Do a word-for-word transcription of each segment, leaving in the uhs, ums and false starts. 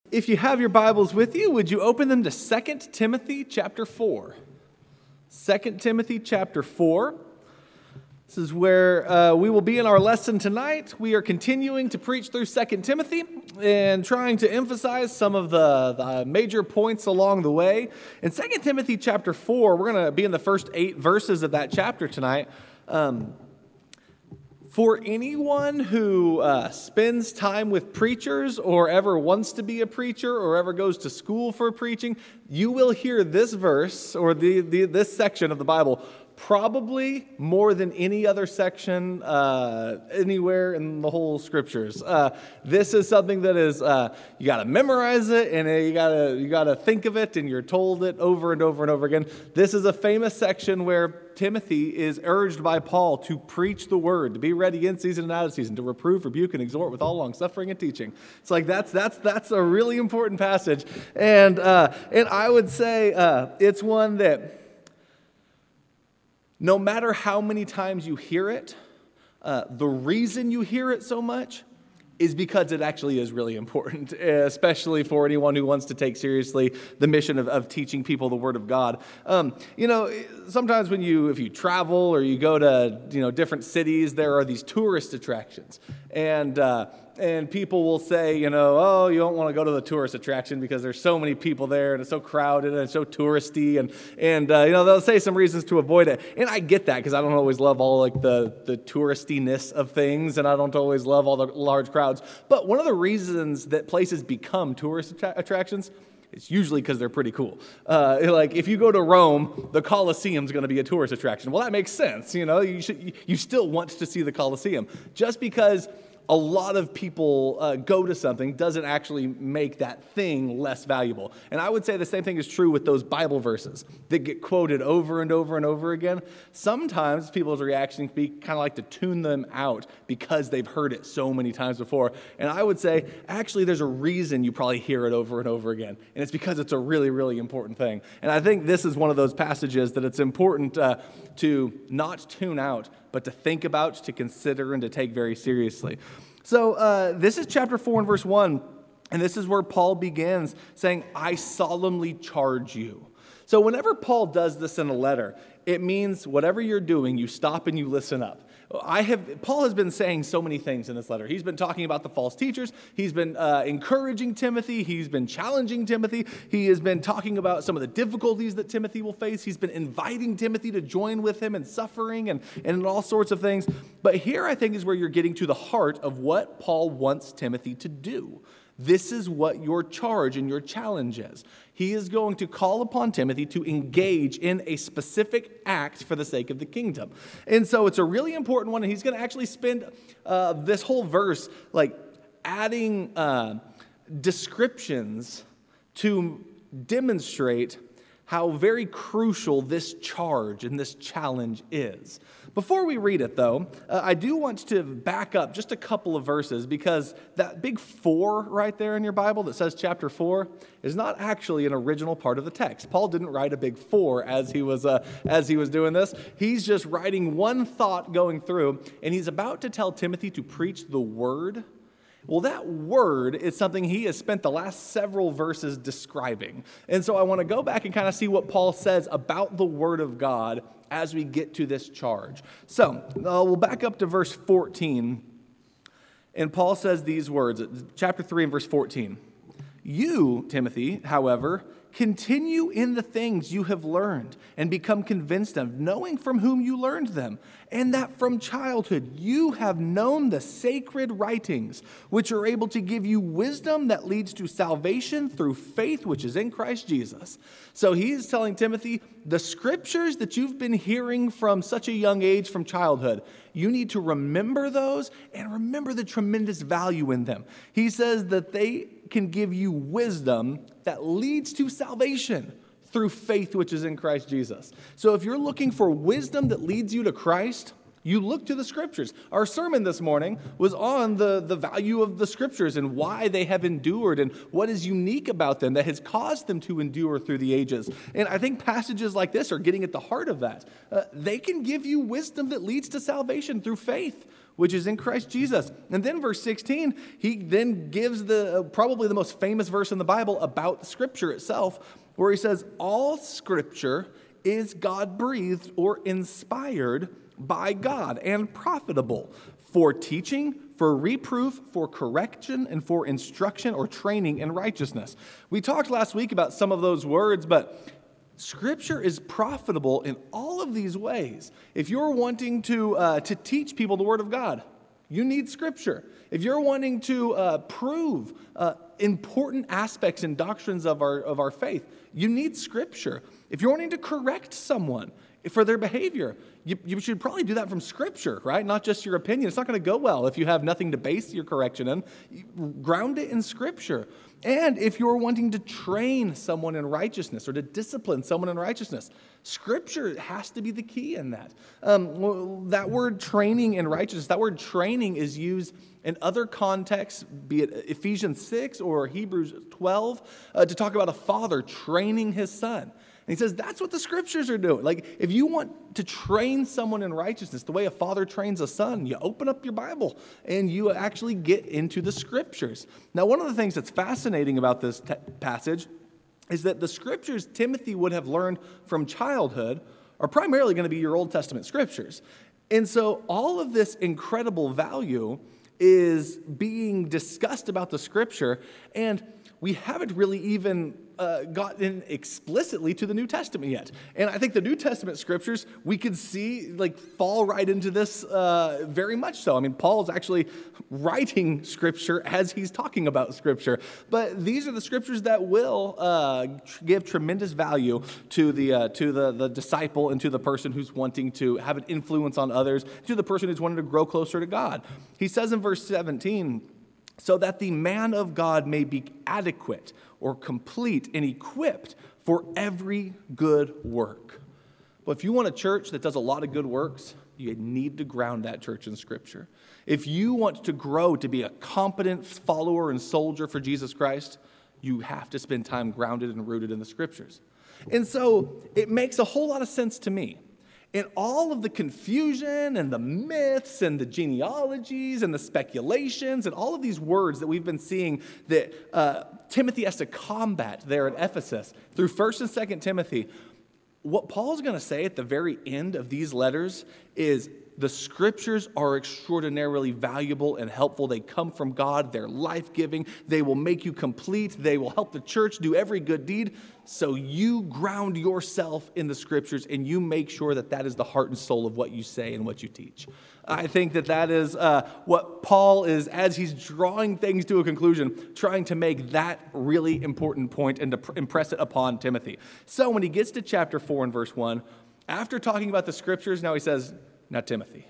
If you have your Bibles with you, would you open them to Second Timothy chapter four? Second Timothy chapter four. This is where uh, we will be in our lesson tonight. We are continuing to preach through Second Timothy and trying to emphasize some of the, the major points along the way. In Second Timothy chapter four, we're going to be in the first eight verses of that chapter tonight. Um, For anyone who uh, spends time with preachers or ever wants to be a preacher or ever goes to school for preaching, you will hear this verse or the, the this section of the Bible probably more than any other section uh, anywhere in the whole scriptures. Uh, this is something that is uh, you got to memorize it and you got to you got to think of it and you're told it over and over and over again. This is a famous section where Timothy is urged by Paul to preach the word, to be ready in season and out of season, to reprove, rebuke, and exhort with all long suffering and teaching. It's like that's that's that's a really important passage, and uh, and I would say uh, it's one that no matter how many times you hear it, uh, the reason you hear it so much is because it actually is really important, especially for anyone who wants to take seriously the mission of, of teaching people the Word of God. Um, you know, sometimes when you, if you travel or you go to, you know, different cities, there are these tourist attractions. And uh, and people will say, you know, oh, you don't want to go to the tourist attraction because there's so many people there and it's so crowded and it's so touristy. And, and uh, you know, they'll say some reasons to avoid it. And I get that because I don't always love all like the, the touristiness of things and I don't always love all the large crowds. But one of the reasons that places become tourist attra- attractions it's usually because they're pretty cool. Uh, like if you go to Rome, the Colosseum's going to be a tourist attraction. Well, that makes sense. You know, you should you still want to see the Colosseum. Just because a lot of people uh, go to something doesn't actually make that thing less valuable. And I would say the same thing is true with those Bible verses that get quoted over and over and over again. Sometimes people's reaction can be kind of like to tune them out because they've heard it so many times before. And I would say, actually, there's a reason you probably hear it over and over again. And it's because it's a really, really important thing. And I think this is one of those passages that it's important uh, to not tune out, but to think about, to consider, and to take very seriously. So uh, this is chapter four and verse one, and this is where Paul begins saying, I solemnly charge you. So whenever Paul does this in a letter, it means whatever you're doing, you stop and you listen up. I have Paul has been saying so many things in this letter. He's been talking about the false teachers. He's been uh, encouraging Timothy. He's been challenging Timothy. He has been talking about some of the difficulties that Timothy will face. He's been inviting Timothy to join with him in suffering and, and all sorts of things. But here I think is where you're getting to the heart of what Paul wants Timothy to do. This is what your charge and your challenge is. He is going to call upon Timothy to engage in a specific act for the sake of the kingdom. And so it's a really important one, and he's going to actually spend uh, this whole verse like adding uh, descriptions to demonstrate how very crucial this charge and this challenge is. Before we read it, though, uh, I do want to back up just a couple of verses because that big four right there in your Bible that says chapter four is not actually an original part of the text. Paul didn't write a big four as he was uh, as he was doing this. He's just writing one thought going through, and he's about to tell Timothy to preach the word. Well, that word is something he has spent the last several verses describing. And so I want to go back and kind of see what Paul says about the word of God as we get to this charge. So uh, we'll back up to verse fourteen. And Paul says these words, chapter three and verse fourteen. You, Timothy, however, continue in the things you have learned and become convinced of, knowing from whom you learned them, and that from childhood you have known the sacred writings, which are able to give you wisdom that leads to salvation through faith which is in Christ Jesus. So he's telling Timothy, the scriptures that you've been hearing from such a young age, from childhood, you need to remember those and remember the tremendous value in them. He says that they can give you wisdom that leads to salvation through faith which is in Christ Jesus. So if you're looking for wisdom that leads you to Christ, you look to the scriptures. Our sermon this morning was on the, the value of the scriptures and why they have endured and what is unique about them that has caused them to endure through the ages. And I think passages like this are getting at the heart of that. Uh, they can give you wisdom that leads to salvation through faith, which is in Christ Jesus. And then verse sixteen, he then gives the uh, probably the most famous verse in the Bible about the Scripture itself, where he says, all Scripture is God-breathed or inspired by God and profitable for teaching, for reproof, for correction, and for instruction or training in righteousness. We talked last week about some of those words, but Scripture is profitable in all of these ways. If you're wanting to, uh, to teach people the Word of God, you need Scripture. If you're wanting to uh, prove uh, important aspects and doctrines of our, of our faith, you need Scripture. If you're wanting to correct someone for their behavior, you, you should probably do that from Scripture, right? Not just your opinion. It's not going to go well if you have nothing to base your correction in. You ground it in Scripture. And if you're wanting to train someone in righteousness or to discipline someone in righteousness, Scripture has to be the key in that. Um, well, that word training in righteousness, that word training is used in other contexts, be it Ephesians six or Hebrews twelve, uh, to talk about a father training his son. And he says that's what the Scriptures are doing. Like, if you want to train someone in righteousness the way a father trains a son, you open up your Bible and you actually get into the Scriptures. Now, one of the things that's fascinating about this te- passage is that the Scriptures Timothy would have learned from childhood are primarily going to be your Old Testament Scriptures. And so all of this incredible value is being discussed about the Scripture, and we haven't really even uh, gotten explicitly to the New Testament yet. And I think the New Testament Scriptures, we could see, like, fall right into this uh, very much so. I mean, Paul's actually writing Scripture as he's talking about Scripture. But these are the Scriptures that will uh, give tremendous value to the uh, to the, the disciple and to the person who's wanting to have an influence on others, to the person who's wanting to grow closer to God. He says in verse seventeen, so that the man of God may be adequate or complete and equipped for every good work. But if you want a church that does a lot of good works, you need to ground that church in Scripture. If you want to grow to be a competent follower and soldier for Jesus Christ, you have to spend time grounded and rooted in the Scriptures. And so it makes a whole lot of sense to me. In all of the confusion and the myths and the genealogies and the speculations and all of these words that we've been seeing that uh, Timothy has to combat there at Ephesus through First and Second Timothy, what Paul's going to say at the very end of these letters is the Scriptures are extraordinarily valuable and helpful. They come from God. They're life-giving. They will make you complete. They will help the church do every good deed. So you ground yourself in the Scriptures and you make sure that that is the heart and soul of what you say and what you teach. I think that that is uh, what Paul is, as he's drawing things to a conclusion, trying to make that really important point and to pr- impress it upon Timothy. So when he gets to chapter four and verse one, after talking about the Scriptures, now he says, now, Timothy,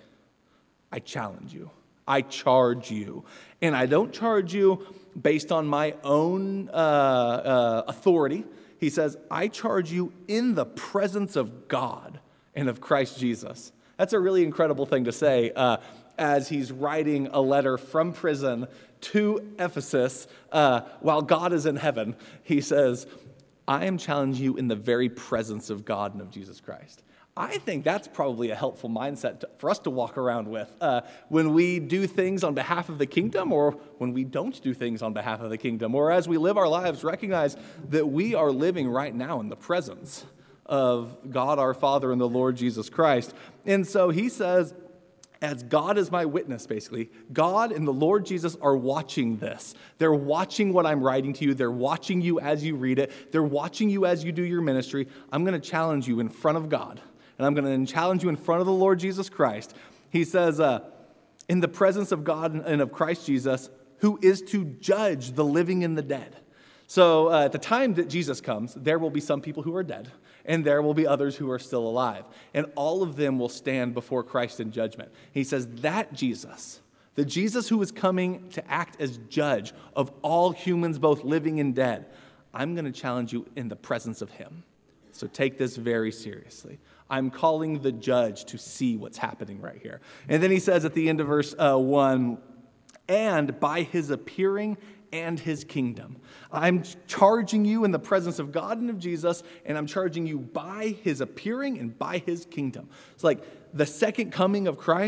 I challenge you. I charge you. And I don't charge you based on my own uh, uh, authority. He says, I charge you in the presence of God and of Christ Jesus. That's a really incredible thing to say uh, as he's writing a letter from prison to Ephesus uh, while God is in heaven. He says, I am challenging you in the very presence of God and of Jesus Christ. I think that's probably a helpful mindset to, for us to walk around with uh, when we do things on behalf of the kingdom or when we don't do things on behalf of the kingdom, or as we live our lives, recognize that we are living right now in the presence of God our Father and the Lord Jesus Christ. And so he says, as God is my witness, basically, God and the Lord Jesus are watching this. They're watching what I'm writing to you. They're watching you as you read it. They're watching you as you do your ministry. I'm going to challenge you in front of God. And I'm going to challenge you in front of the Lord Jesus Christ. He says, uh, in the presence of God and of Christ Jesus, who is to judge the living and the dead. So uh, at the time that Jesus comes, there will be some people who are dead, and there will be others who are still alive. And all of them will stand before Christ in judgment. He says, that Jesus, the Jesus who is coming to act as judge of all humans, both living and dead, I'm going to challenge you in the presence of him. So take this very seriously. I'm calling the judge to see what's happening right here. And then he says at the end of verse uh, one, and by his appearing and his kingdom. I'm charging you in the presence of God and of Jesus, and I'm charging you by his appearing and by his kingdom. It's like the second coming of Christ,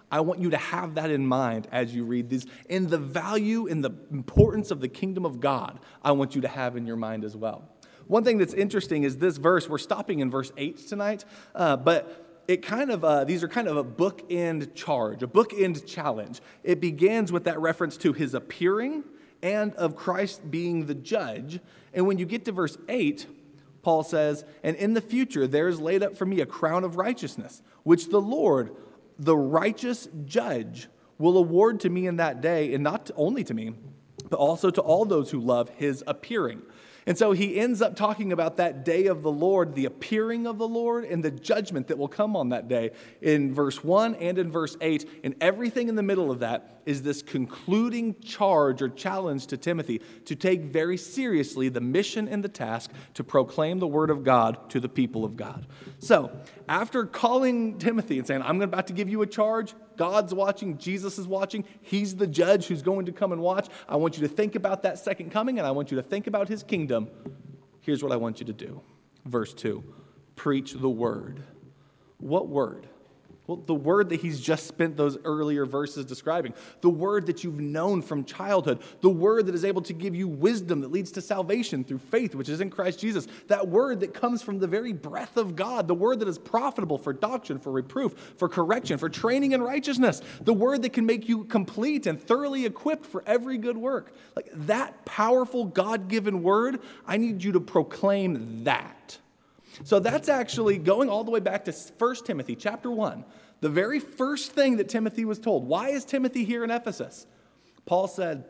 I want you to have that in mind as you read these. And the value and the importance of the kingdom of God, I want you to have in your mind as well. One thing that's interesting is this verse, we're stopping in verse eight tonight, uh, but it kind of, uh, these are kind of a bookend charge, a bookend challenge. It begins with that reference to his appearing and of Christ being the judge. And when you get to verse eight, Paul says, and in the future there is laid up for me a crown of righteousness, which the Lord, the righteous judge, will award to me in that day, and not only to me, but also to all those who love his appearing. And so he ends up talking about that day of the Lord, the appearing of the Lord, and the judgment that will come on that day in verse one and in verse eight. And everything in the middle of that is this concluding charge or challenge to Timothy to take very seriously the mission and the task to proclaim the word of God to the people of God. So after calling Timothy and saying, I'm about to give you a charge, God's watching, Jesus is watching, he's the judge who's going to come and watch. I want you to think about that second coming, and I want you to think about his kingdom. Here's what I want you to do. Verse two, preach the word. What word? Well, the word that he's just spent those earlier verses describing. The word that you've known from childhood. The word that is able to give you wisdom that leads to salvation through faith, which is in Christ Jesus. That word that comes from the very breath of God. The word that is profitable for doctrine, for reproof, for correction, for training in righteousness. The word that can make you complete and thoroughly equipped for every good work. Like that powerful God-given word, I need you to proclaim that. So that's actually going all the way back to First Timothy chapter one. The very first thing that Timothy was told. Why is Timothy here in Ephesus? Paul said,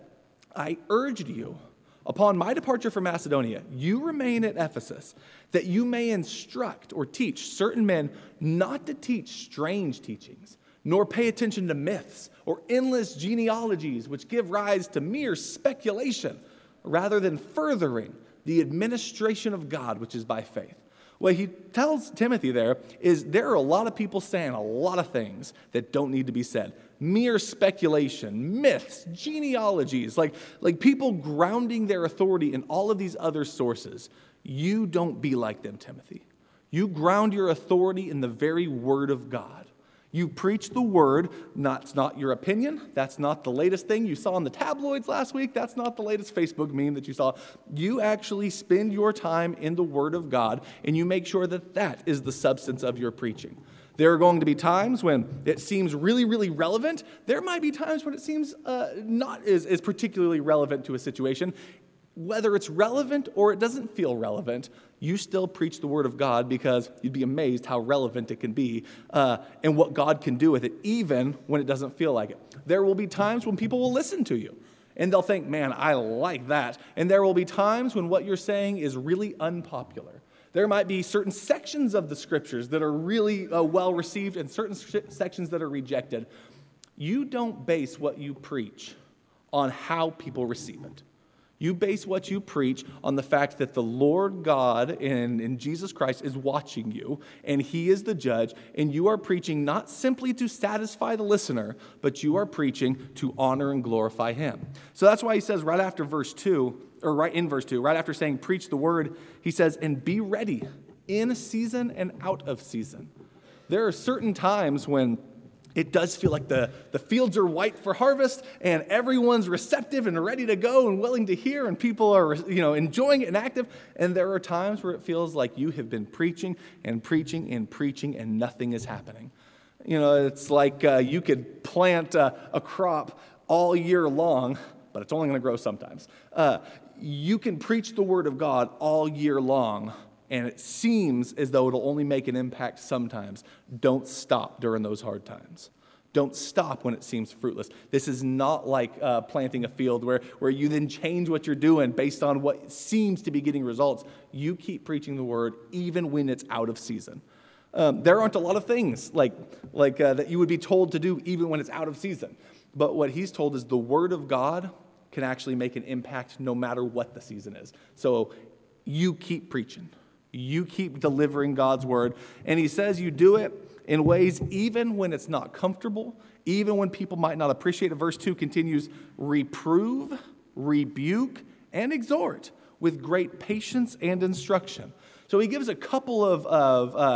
I urged you, upon my departure from Macedonia, you remain at Ephesus, that you may instruct or teach certain men not to teach strange teachings, nor pay attention to myths or endless genealogies which give rise to mere speculation, rather than furthering the administration of God, which is by faith. What he tells Timothy there is there are a lot of people saying a lot of things that don't need to be said. Mere speculation, myths, genealogies, like, like people grounding their authority in all of these other sources. You don't be like them, Timothy. You ground your authority in the very word of God. You preach the word, not, it's not your opinion. That's not the latest thing you saw in the tabloids last week. That's not the latest Facebook meme that you saw. You actually spend your time in the word of God, and you make sure that that is the substance of your preaching. There are going to be times when it seems really, really relevant. There might be times when it seems uh, not as, as particularly relevant to a situation. Whether it's relevant or it doesn't feel relevant, you still preach the word of God because you'd be amazed how relevant it can be uh, and what God can do with it, even when it doesn't feel like it. There will be times when people will listen to you and they'll think, man, I like that. And there will be times when what you're saying is really unpopular. There might be certain sections of the scriptures that are really uh, well received and certain sections that are rejected. You don't base what you preach on how people receive it. You base what you preach on the fact that the Lord God in, in Jesus Christ is watching you, and he is the judge, and you are preaching not simply to satisfy the listener, but you are preaching to honor and glorify him. So that's why he says right after verse two, or right in verse two, right after saying preach the word, he says, and be ready in season and out of season. There are certain times when it does feel like the, the fields are white for harvest and everyone's receptive and ready to go and willing to hear and people are, you know, enjoying it and active. And there are times where it feels like you have been preaching and preaching and preaching and nothing is happening. You know, it's like uh, you could plant uh, a crop all year long, but it's only going to grow sometimes. Uh, you can preach the word of God all year long, and it seems as though it'll only make an impact sometimes. Don't stop during those hard times. Don't stop when it seems fruitless. This is not like uh, planting a field where, where you then change what you're doing based on what seems to be getting results. You keep preaching the word even when it's out of season. Um, there aren't a lot of things like, like uh, that you would be told to do even when it's out of season. But what he's told is the word of God can actually make an impact no matter what the season is. So you keep preaching. You keep delivering God's word. And he says you do it in ways even when it's not comfortable, even when people might not appreciate it. Verse two continues, reprove, rebuke, and exhort with great patience and instruction. So he gives a couple of, of uh,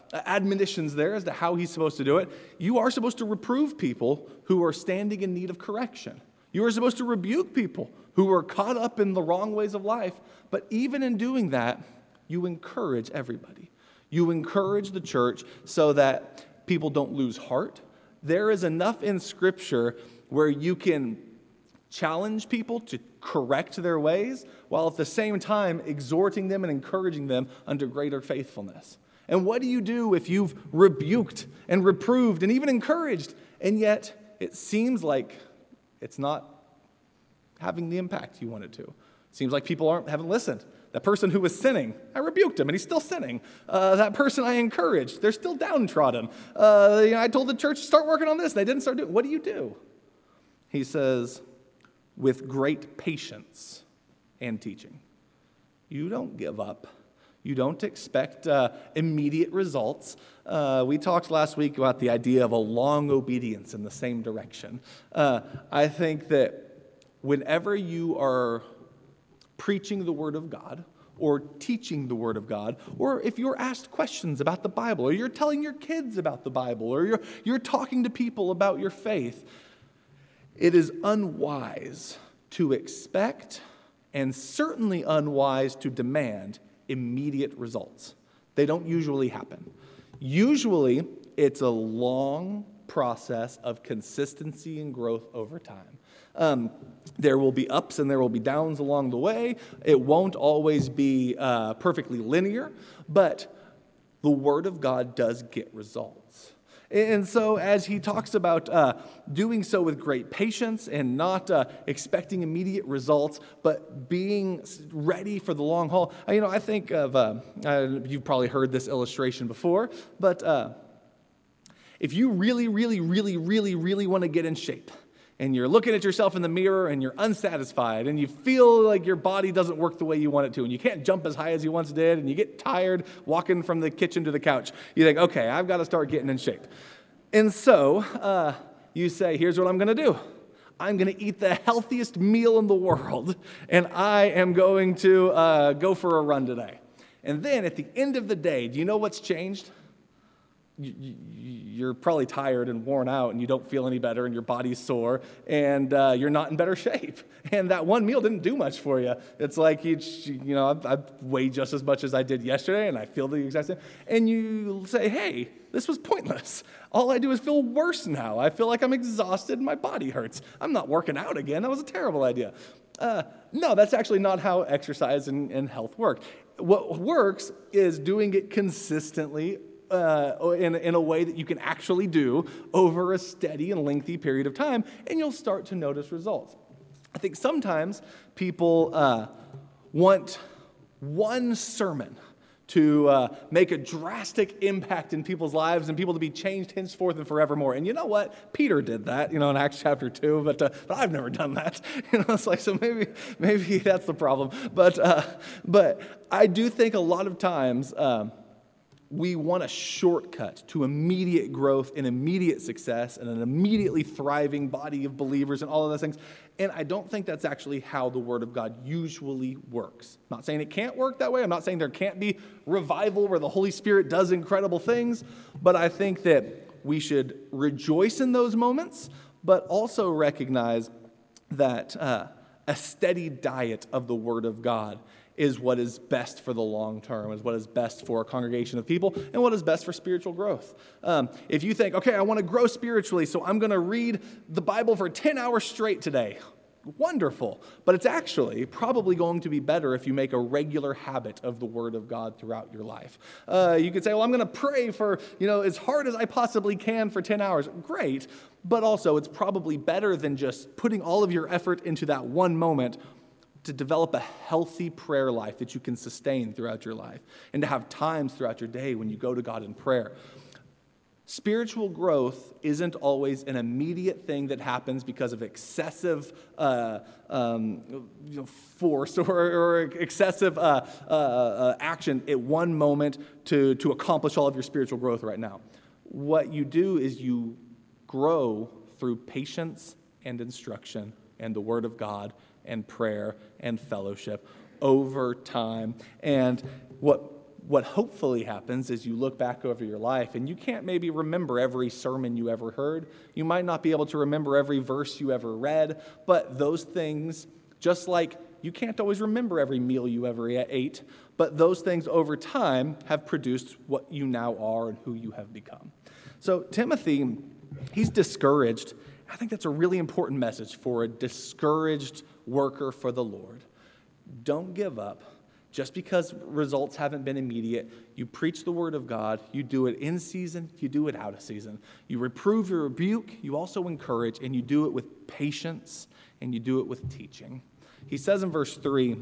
admonitions there as to how he's supposed to do it. You are supposed to reprove people who are standing in need of correction. You are supposed to rebuke people who are caught up in the wrong ways of life. But even in doing that, you encourage everybody. You encourage the church so that people don't lose heart. There is enough in Scripture where you can challenge people to correct their ways, while at the same time exhorting them and encouraging them unto greater faithfulness. And what do you do if you've rebuked and reproved and even encouraged, and yet it seems like it's not having the impact you want it to? It seems like people aren't haven't listened. That person who was sinning, I rebuked him, and he's still sinning. Uh, that person I encouraged, they're still downtrodden. Uh, you know, I told the church, start working on this. They didn't start doing it. What do you do? He says, with great patience and teaching. You don't give up. You don't expect uh, immediate results. Uh, we talked last week about the idea of a long obedience in the same direction. Uh, I think that whenever you are preaching the Word of God, or teaching the Word of God, or if you're asked questions about the Bible, or you're telling your kids about the Bible, or you're, you're talking to people about your faith, it is unwise to expect, and certainly unwise to demand, immediate results. They don't usually happen. Usually, it's a long process of consistency and growth over time. Um, there will be ups and there will be downs along the way. It won't always be uh, perfectly linear, but the Word of God does get results. And so as he talks about uh, doing so with great patience and not uh, expecting immediate results, but being ready for the long haul. You know, I think of, uh, uh, you've probably heard this illustration before, but uh, if you really, really, really, really, really want to get in shape, and you're looking at yourself in the mirror and you're unsatisfied and you feel like your body doesn't work the way you want it to and you can't jump as high as you once did and you get tired walking from the kitchen to the couch, you think, okay, I've got to start getting in shape. And so uh, you say, here's what I'm going to do. I'm going to eat the healthiest meal in the world and I am going to uh, go for a run today. And then at the end of the day, do you know what's changed? You're probably tired and worn out and you don't feel any better and your body's sore and uh, you're not in better shape. And that one meal didn't do much for you. It's like, you, you know, I've, I've weighed just as much as I did yesterday and I feel the exact same. And you say, hey, this was pointless. All I do is feel worse now. I feel like I'm exhausted and my body hurts. I'm not working out again. That was a terrible idea. Uh, no, that's actually not how exercise and, and health work. What works is doing it consistently Uh, in, in a way that you can actually do over a steady and lengthy period of time, and you'll start to notice results. I think sometimes people uh, want one sermon to uh, make a drastic impact in people's lives and people to be changed henceforth and forevermore. And you know what? Peter did that, you know, in Acts chapter two, but, uh, but I've never done that. You know, it's like, so maybe maybe that's the problem. But, uh, but I do think a lot of times, um, we want a shortcut to immediate growth and immediate success and an immediately thriving body of believers and all of those things. And I don't think that's actually how the Word of God usually works. I'm not saying it can't work that way. I'm not saying there can't be revival where the Holy Spirit does incredible things. But I think that we should rejoice in those moments, but also recognize that uh, a steady diet of the Word of God is what is best for the long term, is what is best for a congregation of people, and what is best for spiritual growth. Um, if you think, okay, I want to grow spiritually, so I'm going to read the Bible for ten hours straight today. Wonderful. But it's actually probably going to be better if you make a regular habit of the Word of God throughout your life. Uh, you could say, well, I'm going to pray for, you know, as hard as I possibly can for ten hours. Great. But also, it's probably better than just putting all of your effort into that one moment to develop a healthy prayer life that you can sustain throughout your life and to have times throughout your day when you go to God in prayer. Spiritual growth isn't always an immediate thing that happens because of excessive uh, um, you know, force or, or excessive uh, uh, uh, action at one moment to, to accomplish all of your spiritual growth right now. What you do is you grow through patience and instruction and the Word of God and prayer and fellowship over time. And what what hopefully happens is you look back over your life and you can't maybe remember every sermon you ever heard. You might not be able to remember every verse you ever read, but those things, just like you can't always remember every meal you ever ate, but those things over time have produced what you now are and who you have become. So Timothy, he's discouraged. I think that's a really important message for a discouraged worker for the Lord. Don't give up. Just because results haven't been immediate, you preach the word of God, you do it in season, you do it out of season. You reprove, you rebuke, you also encourage, and you do it with patience, and you do it with teaching. He says in verse three,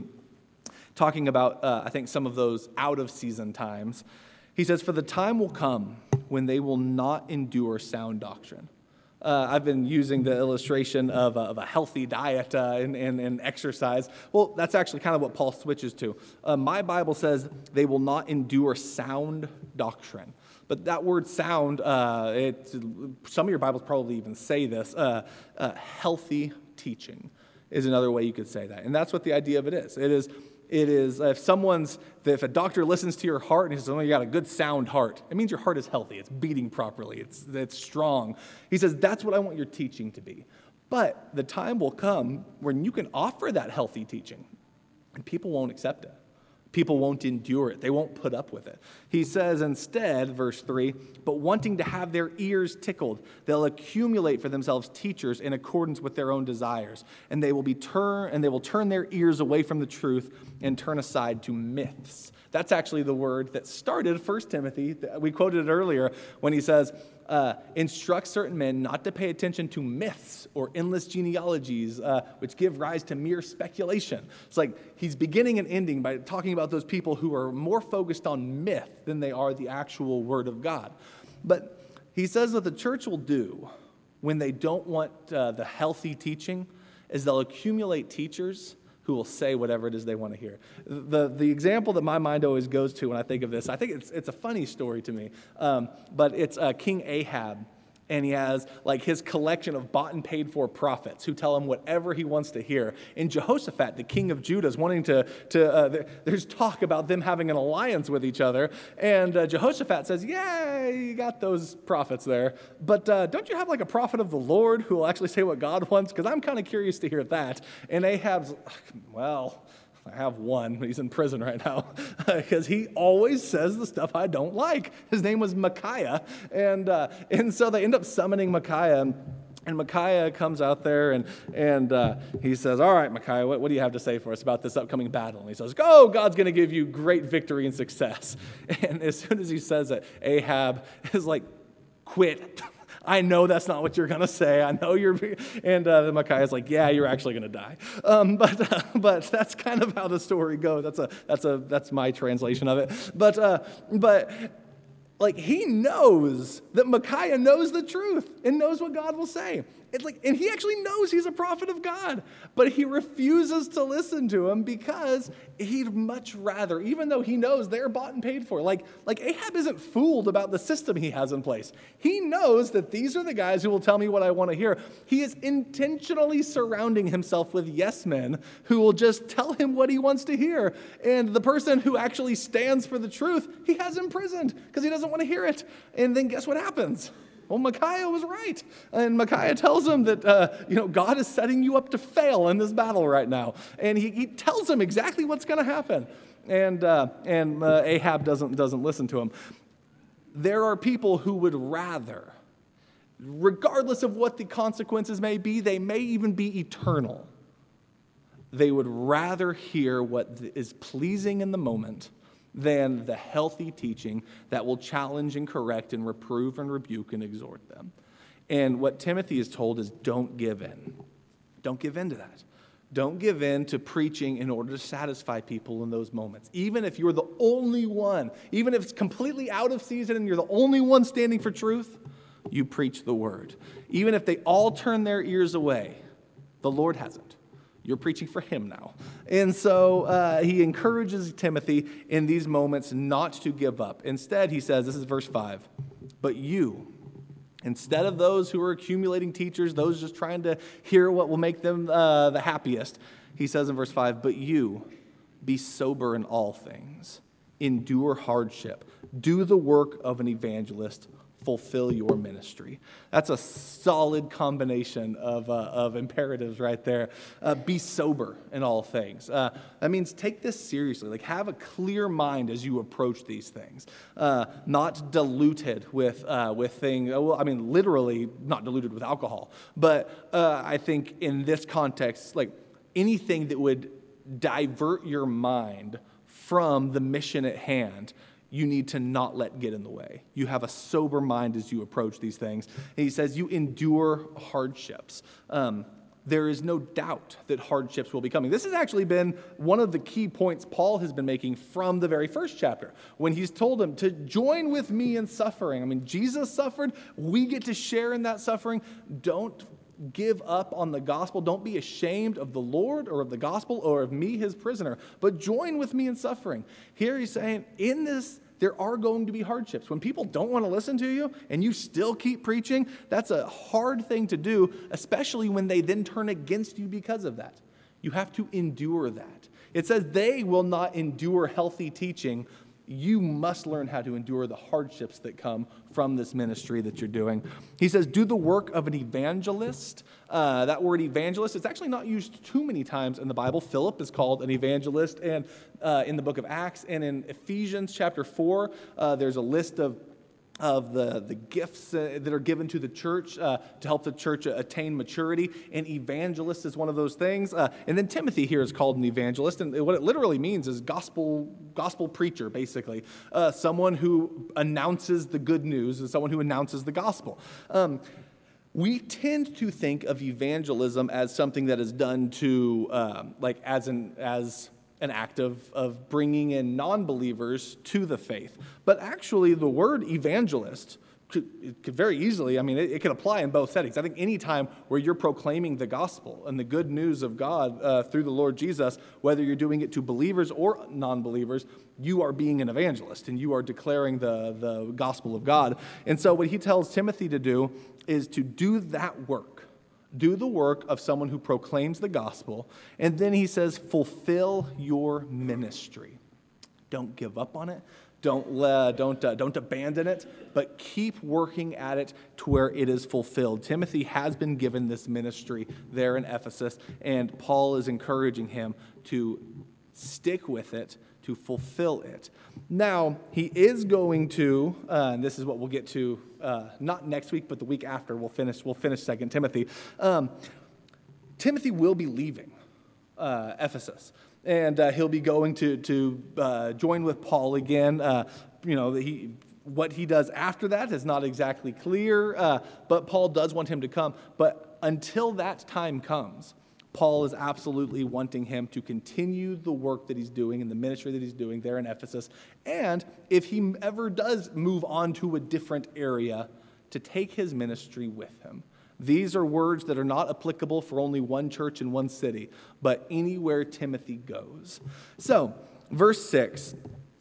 talking about, uh, I think, some of those out-of-season times, he says, "For the time will come when they will not endure sound doctrine." Uh, I've been using the illustration of a, of a healthy diet uh, and, and, and exercise. Well, that's actually kind of what Paul switches to. Uh, my Bible says they will not endure sound doctrine. But that word sound, uh, it, some of your Bibles probably even say this, uh, uh, healthy teaching is another way you could say that. And that's what the idea of it is. It is It is, if someone's, if a doctor listens to your heart and he says, oh, you got a good sound heart, it means your heart is healthy, it's beating properly, it's, it's strong. He says, that's what I want your teaching to be. But the time will come when you can offer that healthy teaching, and people won't accept it. People won't endure it. They won't put up with it. He says instead, verse three, but wanting to have their ears tickled, they'll accumulate for themselves teachers in accordance with their own desires, and they will be turn and they will turn their ears away from the truth and turn aside to myths. That's actually the word that started First Timothy. We quoted it earlier when he says, uh, instruct certain men not to pay attention to myths or endless genealogies, uh, which give rise to mere speculation. It's like he's beginning and ending by talking about those people who are more focused on myth than they are the actual word of God. But he says that the church will do when they don't want uh, the healthy teaching is they'll accumulate teachers who will say whatever it is they want to hear. The, the example that my mind always goes to when I think of this, I think it's, it's a funny story to me, um, but it's uh, King Ahab, and he has like his collection of bought and paid for prophets who tell him whatever he wants to hear. And Jehoshaphat, the king of Judah, is wanting to, to uh, there's talk about them having an alliance with each other, and uh, Jehoshaphat says, yeah, you got those prophets there, but uh, don't you have like a prophet of the Lord who will actually say what God wants? Because I'm kind of curious to hear that. And Ahab's, well, I have one, but he's in prison right now because he always says the stuff I don't like. His name was Micaiah, and uh, and so they end up summoning Micaiah, and, and Micaiah comes out there, and and uh, he says, all right, Micaiah, what, what do you have to say for us about this upcoming battle? And he says, oh, God's going to give you great victory and success. And as soon as he says it, Ahab is like, quit. I know that's not what you're going to say. I know you're... And uh, Micaiah's like, yeah, you're actually going to die. Um, but uh, but that's kind of how the story goes. That's a that's a that's my translation of it. But uh, but like he knows that Micaiah knows the truth and knows what God will say. It's like, and he actually knows he's a prophet of God, but he refuses to listen to him because he'd much rather, even though he knows they're bought and paid for. Like, like Ahab isn't fooled about the system he has in place. He knows that these are the guys who will tell me what I want to hear. He is intentionally surrounding himself with yes men who will just tell him what he wants to hear. And the person who actually stands for the truth, he has imprisoned because he doesn't want to hear it. And then guess what happens? Well, Micaiah was right. And Micaiah tells him that, uh, you know, God is setting you up to fail in this battle right now. And he, he tells him exactly what's going to happen. And uh, and uh, Ahab doesn't, doesn't listen to him. There are people who would rather, regardless of what the consequences may be, they may even be eternal. They would rather hear what is pleasing in the moment than the healthy teaching that will challenge and correct and reprove and rebuke and exhort them. And what Timothy is told is don't give in. Don't give in to that. Don't give in to preaching in order to satisfy people in those moments. Even if you're the only one, even if it's completely out of season and you're the only one standing for truth, you preach the word. Even if they all turn their ears away, the Lord hasn't. You're preaching for him now. And so uh, he encourages Timothy in these moments not to give up. Instead, he says, this is verse five, but you, instead of those who are accumulating teachers, those just trying to hear what will make them uh, the happiest, he says in verse five, but you, be sober in all things, endure hardship, do the work of an evangelist, fulfill your ministry. That's a solid combination of, uh, of imperatives right there. Uh, be sober in all things. Uh, that means take this seriously. Like, have a clear mind as you approach these things. Uh, not diluted with uh, with things. Well, I mean, literally not diluted with alcohol. But uh, I think in this context, like anything that would divert your mind from the mission at hand, you need to not let get in the way. You have a sober mind as you approach these things. And he says you endure hardships. Um, there is no doubt that hardships will be coming. This has actually been one of the key points Paul has been making from the very first chapter, when he's told them to join with me in suffering. I mean, Jesus suffered. We get to share in that suffering. Don't give up on the gospel. Don't be ashamed of the Lord or of the gospel or of me, his prisoner, but join with me in suffering. Here he's saying, in this, there are going to be hardships. When people don't want to listen to you and you still keep preaching, that's a hard thing to do, especially when they then turn against you because of that. You have to endure that. It says they will not endure healthy teaching. You must learn how to endure the hardships that come from this ministry that you're doing. He says, do the work of an evangelist. Uh, that word evangelist, it's actually not used too many times in the Bible. Philip is called an evangelist, and uh, in the book of Acts and in Ephesians chapter four, uh, there's a list of of the, the gifts uh, that are given to the church uh, to help the church attain maturity. An evangelist is one of those things. Uh, and then Timothy here is called an evangelist. And what it literally means is gospel gospel preacher, basically. Uh, someone who announces the good news, is someone who announces the gospel. Um, we tend to think of evangelism as something that is done to, um, like, as an, as... an act of, of bringing in non-believers to the faith. But actually, the word evangelist could, it could very easily, I mean, it, it can apply in both settings. I think any time where you're proclaiming the gospel and the good news of God uh, through the Lord Jesus, whether you're doing it to believers or non-believers, you are being an evangelist and you are declaring the, the gospel of God. And so what he tells Timothy to do is to do that work. Do the work of someone who proclaims the gospel. And then he says, fulfill your ministry. Don't give up on it. Don't, uh, don't, uh, don't abandon it, but keep working at it to where it is fulfilled. Timothy has been given this ministry there in Ephesus, and Paul is encouraging him to stick with it, to fulfill it. Now, he is going to, uh, and this is what we'll get to, uh, not next week, but the week after, we'll finish, we'll finish Second Timothy. Um, Timothy will be leaving uh, Ephesus, and uh, he'll be going to, to uh, join with Paul again. Uh, you know, he, what he does after that is not exactly clear, uh, but Paul does want him to come. But until that time comes, Paul is absolutely wanting him to continue the work that he's doing and the ministry that he's doing there in Ephesus. And if he ever does move on to a different area, to take his ministry with him. These are words that are not applicable for only one church in one city, but anywhere Timothy goes. So, verse six,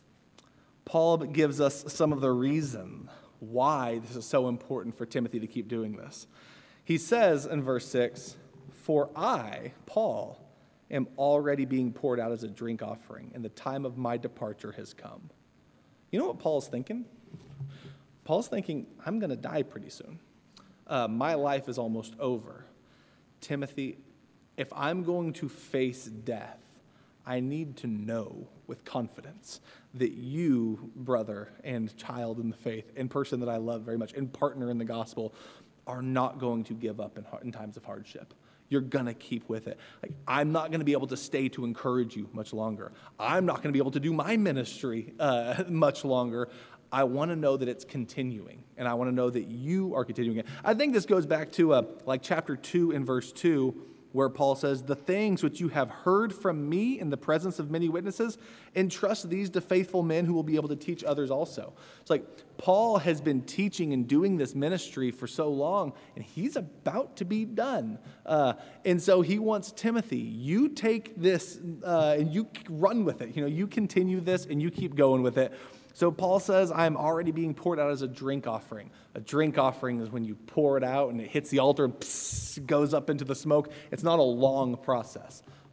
Paul gives us some of the reason why this is so important for Timothy to keep doing this. He says in verse six, for I, Paul, am already being poured out as a drink offering, and the time of my departure has come. You know what Paul's thinking? Paul's thinking, I'm going to die pretty soon. Uh, my life is almost over. Timothy, if I'm going to face death, I need to know with confidence that you, brother and child in the faith, and person that I love very much, and partner in the gospel, are not going to give up in, in times of hardship. You're going to keep with it. Like, I'm not going to be able to stay to encourage you much longer. I'm not going to be able to do my ministry uh, much longer. I want to know that it's continuing, and I want to know that you are continuing it. I think this goes back to uh, like chapter two and verse two, where Paul says, the things which you have heard from me in the presence of many witnesses, entrust these to faithful men who will be able to teach others also. It's like Paul has been teaching and doing this ministry for so long, and he's about to be done. Uh, and so he wants Timothy, you take this uh, and you run with it. You know, you continue this and you keep going with it. So Paul says, I'm already being poured out as a drink offering. A drink offering is when you pour it out and it hits the altar and pss, goes up into the smoke. It's not a long process.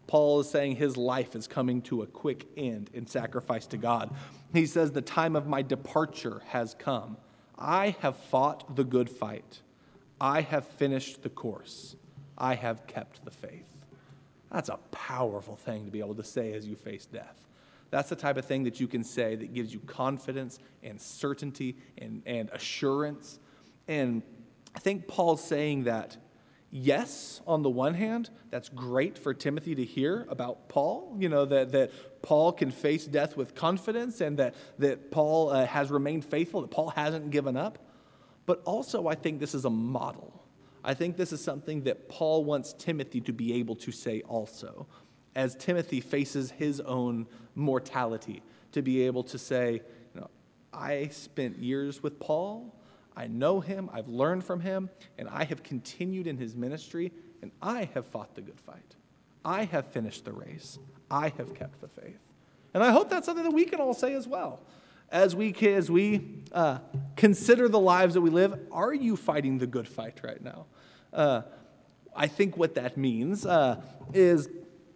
Paul is saying his life is coming to a quick end in sacrifice to God. He says, the time of my departure has come. I have fought the good fight. I have finished the course. I have kept the faith. That's a powerful thing to be able to say as you face death. That's the type of thing that you can say that gives you confidence and certainty and, and assurance. And I think Paul's saying that, yes, on the one hand, that's great for Timothy to hear about Paul, you know, that, that Paul can face death with confidence and that, that Paul uh, has remained faithful, that Paul hasn't given up. But also, I think this is a model. I think this is something that Paul wants Timothy to be able to say also, as Timothy faces his own mortality, to be able to say, you know, I spent years with Paul, I know him, I've learned from him, and I have continued in his ministry, and I have fought the good fight. I have finished the race. I have kept the faith. And I hope that's something that we can all say as well. As we, as we uh, consider the lives that we live, are you fighting the good fight right now? Uh, I think what that means uh, is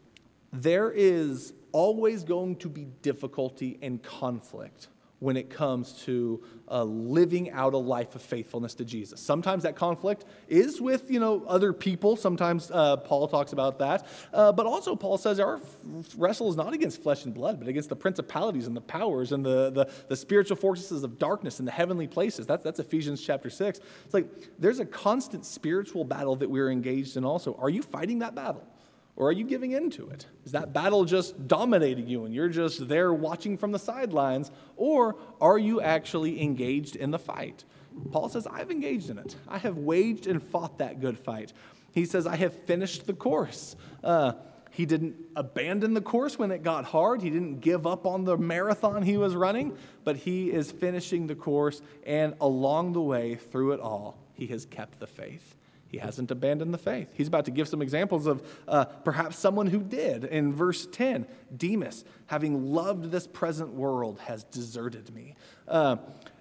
there is always going to be difficulty and conflict when it comes to uh, living out a life of faithfulness to Jesus. Sometimes that conflict is with, you know, other people. Sometimes uh, Paul talks about that. Uh, but also Paul says our wrestle is not against flesh and blood, but against the principalities and the powers and the, the, the spiritual forces of darkness in the heavenly places. That's, that's Ephesians chapter six. It's like there's a constant spiritual battle that we're engaged in also. Are you fighting that battle? Or are you giving in to it? Is that battle just dominating you and you're just there watching from the sidelines? Or are you actually engaged in the fight? Paul says, I've engaged in it. I have waged and fought that good fight. He says, I have finished the course. Uh, he didn't abandon the course when it got hard. He didn't give up on the marathon he was running, but he is finishing the course, and along the way, through it all, he has kept the faith. He hasn't abandoned the faith. He's about to give some examples of uh, perhaps someone who did. In verse ten, Demas, having loved this present world, has deserted me. Uh,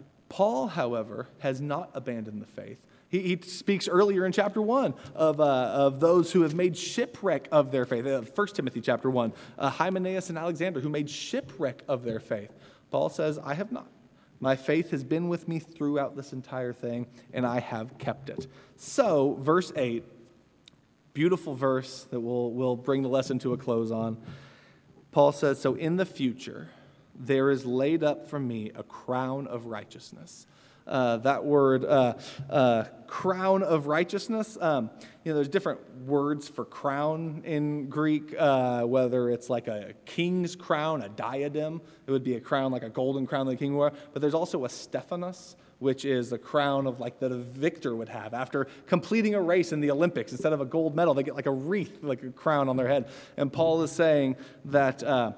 Paul, however, has not abandoned the faith. He, he speaks earlier in chapter one of, uh, of those who have made shipwreck of their faith. Uh, First Timothy chapter one, uh, Hymenaeus and Alexander, who made shipwreck of their faith. Paul says, I have not. My faith has been with me throughout this entire thing, and I have kept it. So, verse eight, beautiful verse that we'll, we'll bring the lesson to a close on. Paul says, so in the future, there is laid up for me a crown of righteousness. Uh, that word, uh, uh, crown of righteousness, um, you know, there's different words for crown in Greek, uh, whether it's like a king's crown, a diadem. It would be a crown, like a golden crown that the king wore. But there's also a Stephanos, which is a crown of like that a victor would have. After completing a race in the Olympics, instead of a gold medal, they get like a wreath, like a crown on their head. And Paul is saying that uh,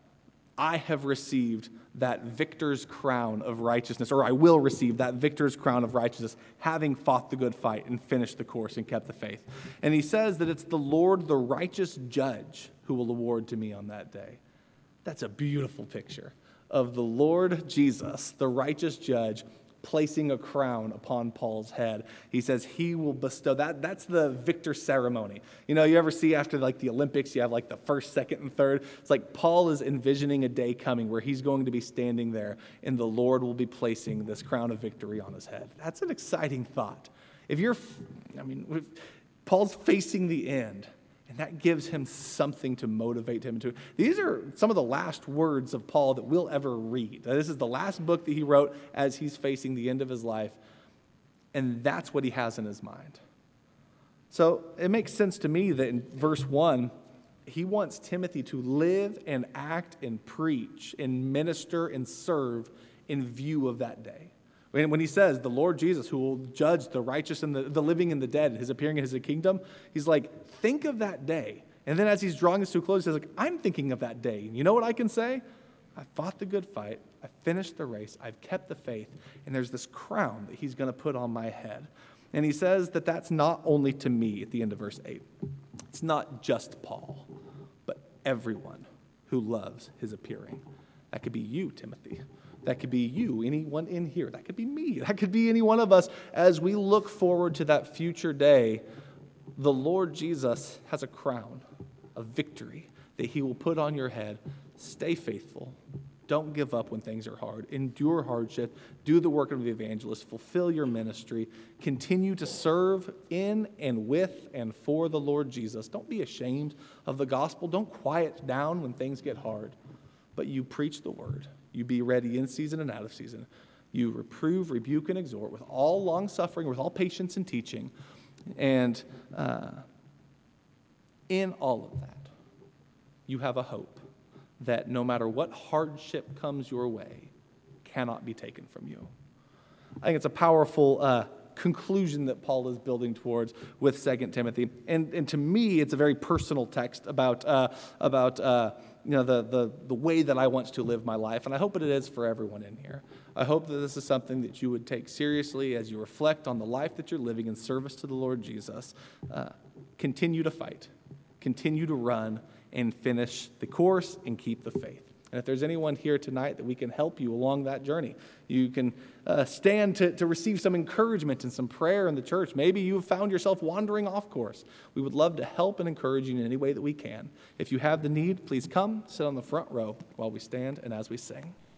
I have received that victor's crown of righteousness, or I will receive that victor's crown of righteousness, having fought the good fight and finished the course and kept the faith. And he says that it's the Lord, the righteous judge, who will award to me on that day. That's a beautiful picture of the Lord Jesus, the righteous judge, placing a crown upon Paul's head. He says he will bestow that. That's the victor ceremony. You know, you ever see after like the Olympics, you have like the first, second, and third. It's like Paul is envisioning a day coming where he's going to be standing there and the Lord will be placing this crown of victory on his head. That's an exciting thought. If you're, I mean, if Paul's facing the end, and that gives him something to motivate him to. These are some of the last words of Paul that we'll ever read. This is the last book that he wrote as he's facing the end of his life. And that's what he has in his mind. So it makes sense to me that in verse one, he wants Timothy to live and act and preach and minister and serve in view of that day. When he says, the Lord Jesus, who will judge the righteous and the, the living and the dead, his appearing in his kingdom, he's like, think of that day. And then as he's drawing this to a close, he says, like, I'm thinking of that day. And you know what I can say? I fought the good fight. I finished the race. I've kept the faith. And there's this crown that he's going to put on my head. And he says that that's not only to me at the end of verse eight. It's not just Paul, but everyone who loves his appearing. That could be you, Timothy. That could be you, anyone in here. That could be me. That could be any one of us. As we look forward to that future day, the Lord Jesus has a crown. of victory that he will put on your head. Stay faithful. Don't give up when things are hard. Endure hardship. Do the work of the evangelist. Fulfill your ministry. Continue to serve in and with and for the Lord Jesus. Don't be ashamed of the gospel. Don't quiet down when things get hard. But you preach the word. You be ready in season and out of season. You reprove, rebuke, and exhort with all long suffering, with all patience and teaching. And uh, in all of that, you have a hope that no matter what hardship comes your way, cannot be taken from you. I think it's a powerful uh, conclusion that Paul is building towards with Second Timothy. And, and to me, it's a very personal text about, uh, about uh, you know, the, the, the way that I want to live my life. And I hope that it is for everyone in here. I hope that this is something that you would take seriously as you reflect on the life that you're living in service to the Lord Jesus. Uh, continue to fight. Continue to run and finish the course and keep the faith. And if there's anyone here tonight that we can help you along that journey, you can uh, stand to, to receive some encouragement and some prayer in the church. Maybe you've found yourself wandering off course. We would love to help and encourage you in any way that we can. If you have the need, please come, sit on the front row while we stand and as we sing.